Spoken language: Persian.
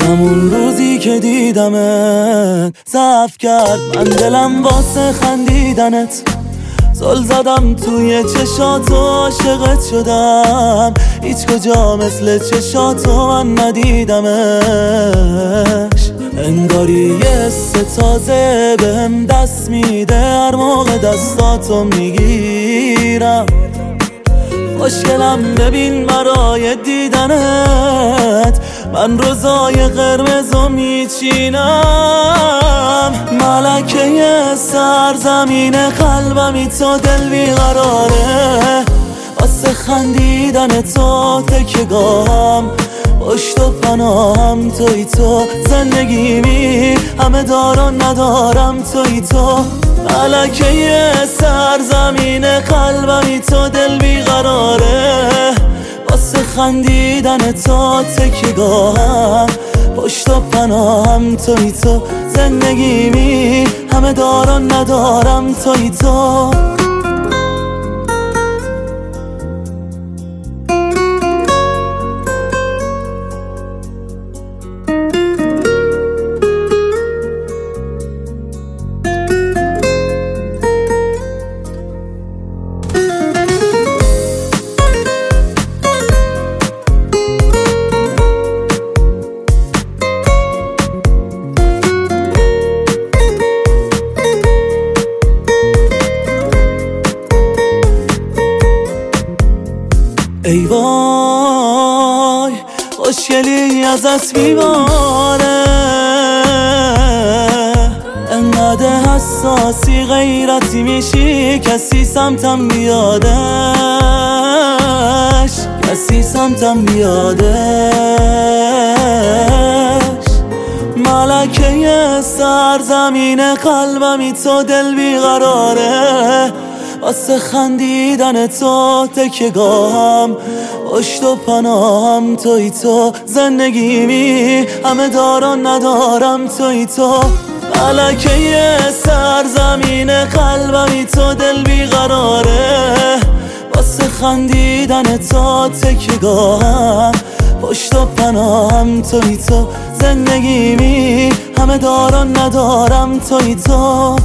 همون روزی که دیدمت ضعف کرد من دلم واسه خندیدنت. زل زدم توی چشاتو عاشقت شدم، هیچ کجا مثل چشاتو من ندیدمش. انگاری یه ستازه بهم دست میده هر موقع دستاتو میگیرم. خوشگلم ببین برای دیدنت من روزای قرمزو میچینم. ملکه سرزمین قلبمی تو دل بیقراره، واسه خندیدن تو تکیه‌گاهم، پشت و پناهم توی تو، زندگیمی همه دارم ندارم توی تو. ملکه سرزمین قلبمی تو دل بیقراره، واسه خندیدن تو تکیه‌گاهم، پشت و پناهم توی تو، زندگیمی همه دارم ندارم توی تو. ای وای خوشگلی ازت میباره، انقدر حساسی غیرتی میشی کسی سمتم بیادش، کسی سمتم بیادش. ملکه سرزمین قلبمی تو دل بیقراره، واسه خندیدن تو تکیه‌گاهم، پشت و پناهم توی تو، زندگیمی همه دارم ندارم توی تو. ملکه سرزمین قلبمی تو دل بیقراره، واسه خندیدن تو تکیه‌گاهم، پشت و پناهم توی تو، زندگیمی همه دارم ندارم توی تو.